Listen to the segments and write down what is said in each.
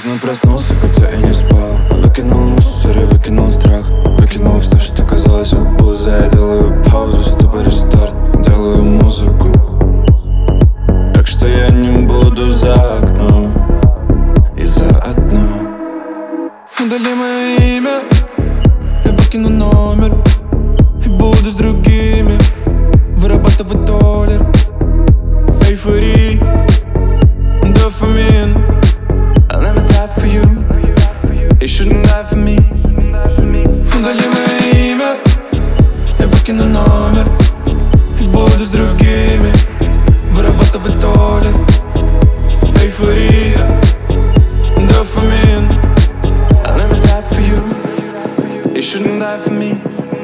Поздно проснулся, хотя и не спал. Выкинул мусор и выкинул страх. Выкинул все, что казалось обузой. Я делаю паузу, стоп и рестарт. Делаю музыку, так что я не буду за окном и заодно удали мое имя. Я выкину номер и буду с другими вырабатывать доллар. Эйфория, дофамин. I'll never die for you. You shouldn't die for me. Удали мое имя. Я выкину номер и буду с другими вырабатывать доллар. Эйфория, дофамин. I'll never die for you. You shouldn't die for me.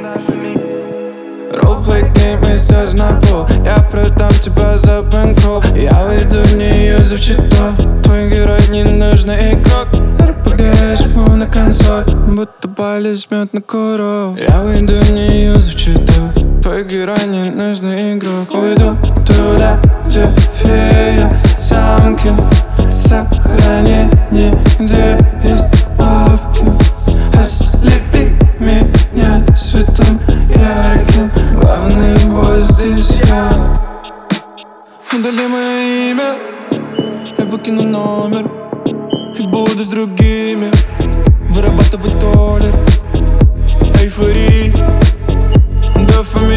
Roleplay game и слезы на пол. Я продам тебя за бэнкролл. Я выйду в нее за вчета. Твой герой не нужный игрок. RPG жму на консоль, будто Бали жмет на курок. Я выйду в нее за вчета. Твой герой не нужный игрок. Уйду туда, где фея самки. Сохранение, где есть лавки. Ослепи меня светом ярким. Главный босс здесь я. Удали мое имя. Я выкину номер и буду с другими вырабатывать доллар. Эйфория, дофамин.